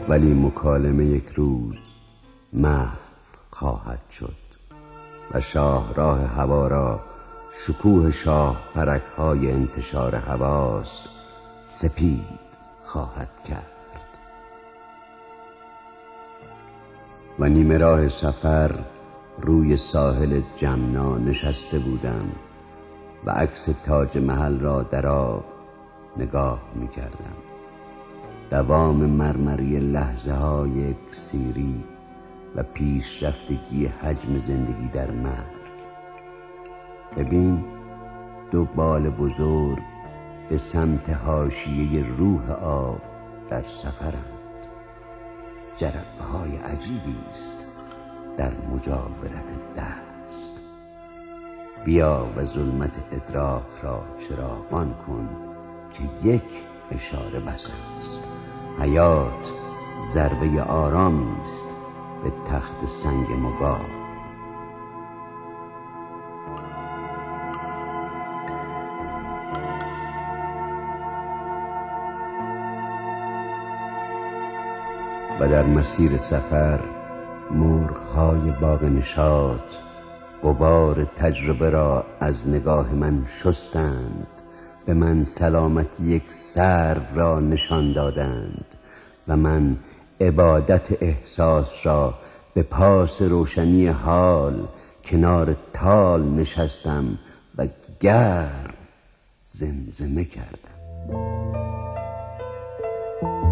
ولی مکالمه یک روز محو خواهد شد و شاهراه هوا را شکوه شاه پرک‌های انتشار حواس سپید خواهد کرد. و نیمه راه سفر روی ساحل جمنا نشسته بودم و عکس تاج محل را در آب نگاه می کردم. دوام مرمری لحظه های اکسیری و پیشرفتگی حجم زندگی در مرگ. ببین دو بال بزرگ به سمت حاشیه روح آب در سفرند. جرقه‌های عجیبی است در مجاورت دست. بیا و ظلمت ادراک را چراغان کن که یک اشاره بس است. حیات ضربه آرامی است به تخت سنگ مبار. و در مسیر سفر مرغ‌های باغ نشاط غبار تجربه را از نگاه من شستند، به من سلامتی یک سرو را نشان دادند و من عبادت احساس را به پاس روشنی حال کنار تال نشستم و گرم زمزمه کردم.